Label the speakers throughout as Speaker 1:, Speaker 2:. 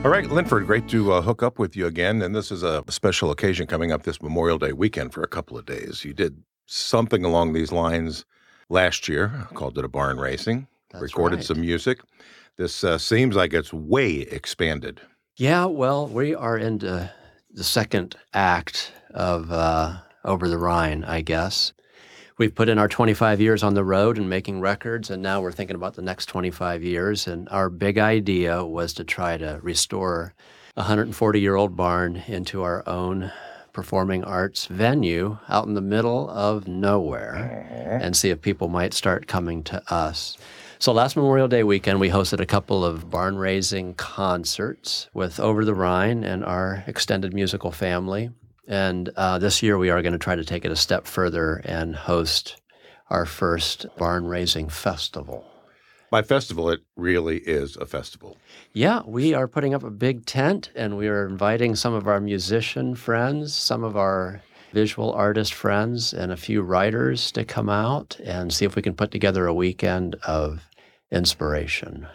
Speaker 1: All right, Linford, great to hook up with you again. And this is a special occasion coming up this Memorial Day weekend for a couple of days. You did something along these lines last year, called it a barn racing,
Speaker 2: That's
Speaker 1: recorded
Speaker 2: right.
Speaker 1: some music. This seems like it's way expanded.
Speaker 2: Yeah, well, we are into the second act of Over the Rhine, I guess. We've put in our 25 years on the road and making records, and now we're thinking about the next 25 years. And our big idea was to try to restore a 140-year-old barn into our own performing arts venue out in the middle of nowhere and see if people might start coming to us. So last Memorial Day weekend, we hosted a couple of barn-raising concerts with Over the Rhine and our extended musical family. And this year, we are going to try to take it a step further and host our first barn-raising festival.
Speaker 1: By festival, it really is a festival.
Speaker 2: Yeah, we are putting up a big tent, and we are inviting some of our musician friends, some of our visual artist friends, and a few writers to come out and see if we can put together a weekend of inspiration.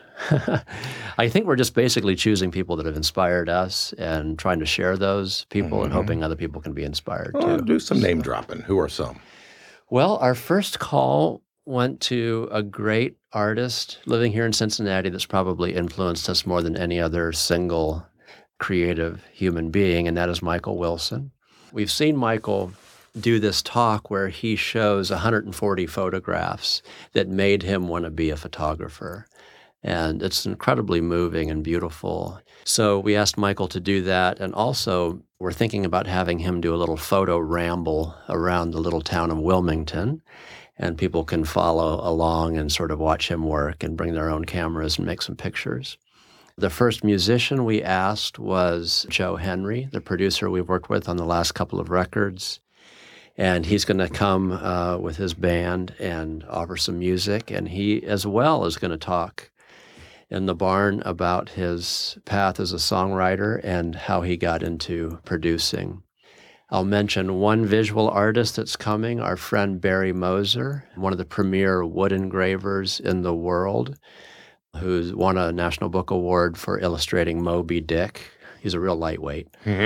Speaker 2: I think we're just basically choosing people that have inspired us and trying to share those people and hoping other people can be inspired too.
Speaker 1: Do some name dropping. Who are some?
Speaker 2: Well, our first call went to a great artist living here in Cincinnati that's probably influenced us more than any other single creative human being, and that is Michael Wilson. We've seen Michael do this talk where he shows 140 photographs that made him want to be a photographer. And it's incredibly moving and beautiful. So we asked Michael to do that. And also, we're thinking about having him do a little photo ramble around the little town of Wilmington. And people can follow along and sort of watch him work and bring their own cameras and make some pictures. The first musician we asked was Joe Henry, the producer we've worked with on the last couple of records. And he's going to come with his band and offer some music. And he, as well, is going to talk in the barn about his path as a songwriter and how he got into producing. I'll mention one visual artist that's coming, our friend Barry Moser, one of the premier wood engravers in the world, who's won a National Book Award for illustrating Moby Dick. He's a real lightweight.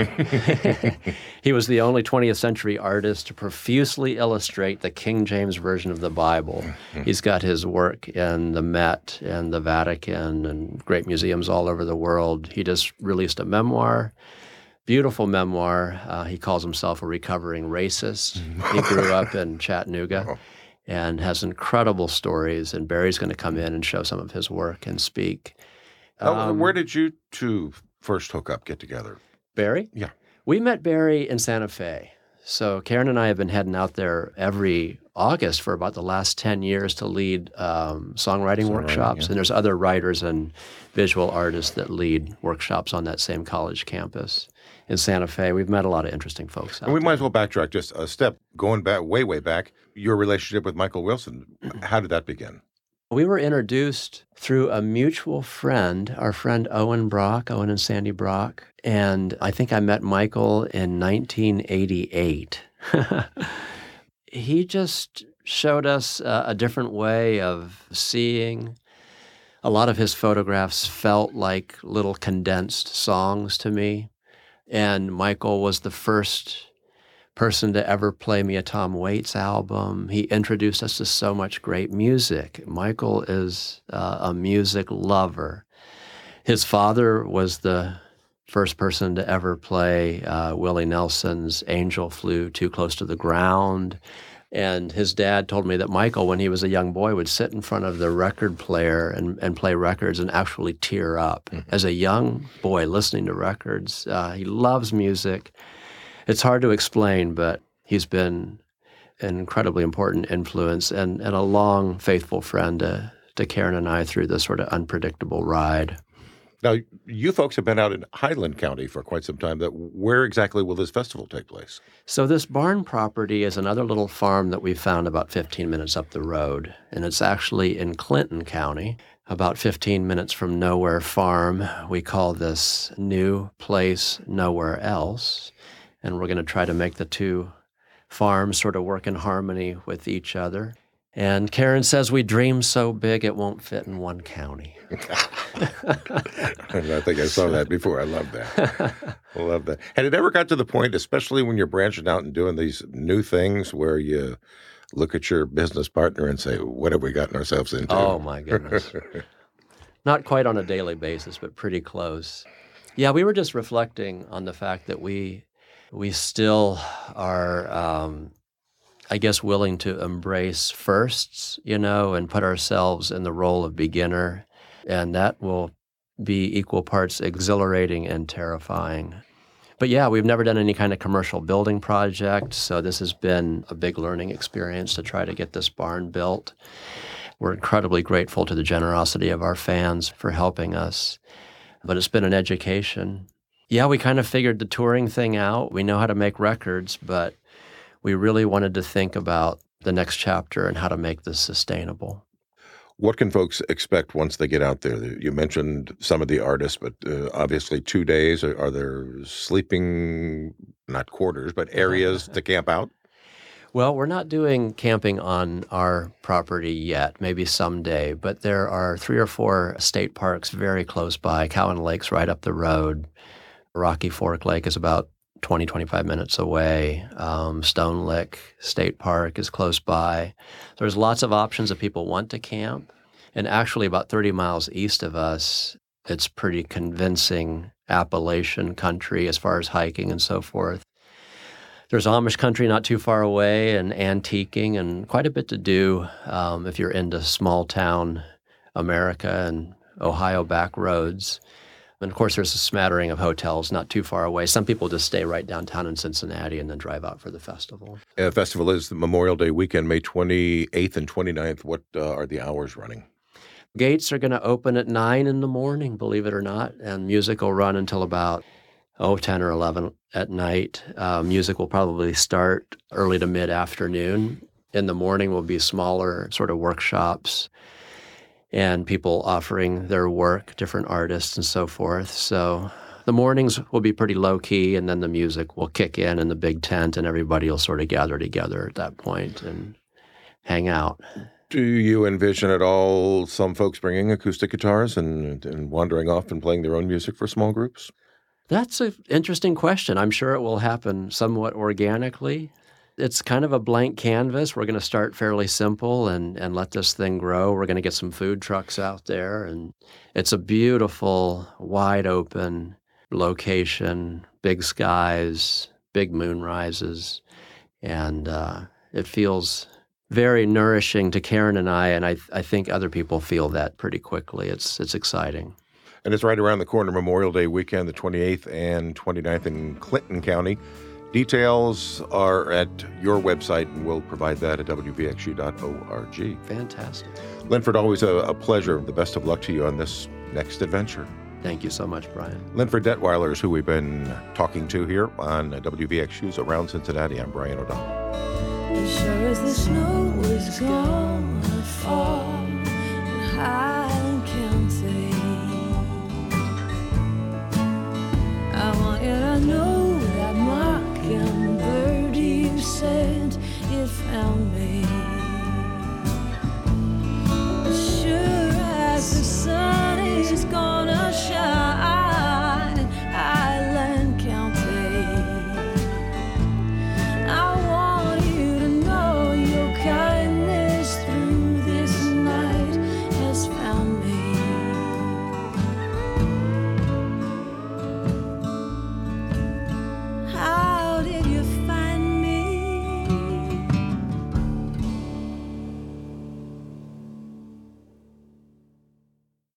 Speaker 2: He was the only 20th century artist to profusely illustrate the King James Version of the Bible. He's got his work in the Met and the Vatican and great museums all over the world. He just released a memoir, beautiful memoir. He calls himself a recovering racist. He grew up in Chattanooga and has incredible stories, and Barry's going to come in and show some of his work and speak.
Speaker 1: Where did you two first hook up, get together?
Speaker 2: Barry?
Speaker 1: Yeah.
Speaker 2: We met Barry in Santa Fe. So Karen and I have been heading out there every August for about the last 10 years to lead songwriting workshops.
Speaker 1: Yeah.
Speaker 2: And there's other writers and visual artists that lead workshops on that same college campus in Santa Fe. We've met a lot of interesting folks out
Speaker 1: And we
Speaker 2: there.
Speaker 1: might as well backtrack just a step, going back, way back. Your relationship with Michael Wilson, how did that begin?
Speaker 2: We were introduced through a mutual friend, our friend Owen Brock, Owen and Sandy Brock. And I think I met Michael in 1988. He just showed us a different way of seeing. A lot of his photographs felt like little condensed songs to me. And Michael was the first person to ever play me a Tom Waits album. He introduced us to so much great music. Michael is a music lover. His father was the first person to ever play Willie Nelson's Angel Flew Too Close to the Ground. And his dad told me that Michael, when he was a young boy, would sit in front of the record player and play records and actually tear up. As a young boy listening to records, he loves music. It's hard to explain, but he's been an incredibly important influence and a long, faithful friend to Karen and I through this sort of unpredictable ride.
Speaker 1: Now, you folks have been out in Highland County for quite some time. Where exactly will this festival take place?
Speaker 2: So this barn property is another little farm that we found about 15 minutes up the road, and it's actually in Clinton County, about 15 minutes from Nowhere Farm. We call this New Place Nowhere Else, and we're going to try to make the two farms sort of work in harmony with each other. And Karen says we dream so big it won't fit in one county.
Speaker 1: I think I saw that before. I love that. I love that. Had it ever got to the point, especially when you're branching out and doing these new things, where you look at your business partner and say, what have we gotten ourselves into?
Speaker 2: Oh, my goodness. Not quite on a daily basis, but pretty close. Yeah, we were just reflecting on the fact that we still are, I guess, willing to embrace firsts, and put ourselves in the role of beginner. And that will be equal parts exhilarating and terrifying. But yeah, we've never done any kind of commercial building project, so this has been a big learning experience to try to get this barn built. We're incredibly grateful to the generosity of our fans for helping us, but it's been an education. Yeah, we kind of figured the touring thing out. We know how to make records, but we really wanted to think about the next chapter and how to make this sustainable.
Speaker 1: What can folks expect once they get out there? You mentioned some of the artists, but obviously 2 days. Are there sleeping, not quarters, but areas to camp out?
Speaker 2: Well, we're not doing camping on our property yet, maybe someday, but there are 3 or 4 state parks very close by. Cowan Lake's right up the road. Rocky Fork Lake is about 20, 25 minutes away. Stone Lick State Park is close by. There's lots of options if people want to camp. And actually about 30 miles east of us, it's pretty convincing Appalachian country as far as hiking and so forth. There's Amish country not too far away and antiquing and quite a bit to do if you're into small town America and Ohio back roads. And, of course, there's a smattering of hotels not too far away. Some people just stay right downtown in Cincinnati and then drive out for the festival.
Speaker 1: The festival is Memorial Day weekend, May 28th and 29th. What are the hours running?
Speaker 2: Gates are going to open at 9 in the morning, believe it or not, and music will run until about 10 or 11 at night. Music will probably start early to mid-afternoon. In the morning will be smaller sort of workshops and people offering their work, different artists and so forth. So the mornings will be pretty low-key, and then the music will kick in the big tent, and everybody will sort of gather together at that point and hang out.
Speaker 1: Do you envision at all some folks bringing acoustic guitars and wandering off and playing their own music for small groups?
Speaker 2: That's an interesting question. I'm sure it will happen somewhat organically. It's kind of a blank canvas. We're going to start fairly simple and let this thing grow. We're going to get some food trucks out there, and it's a beautiful, wide open location, big skies, big moon rises, and it feels very nourishing to Karen and I think other people feel that pretty quickly. It's exciting.
Speaker 1: And it's right around the corner, Memorial Day weekend, the 28th and 29th in Clinton County. Details are at your website, and we'll provide that at wvxu.org.
Speaker 2: Fantastic.
Speaker 1: Linford, always a pleasure. The best of luck to you on this next adventure.
Speaker 2: Thank you so much, Brian.
Speaker 1: Linford Detweiler is who we've been talking to here on WVXU's Around Cincinnati. I'm Brian O'Donnell.
Speaker 3: As sure as the snow is gone.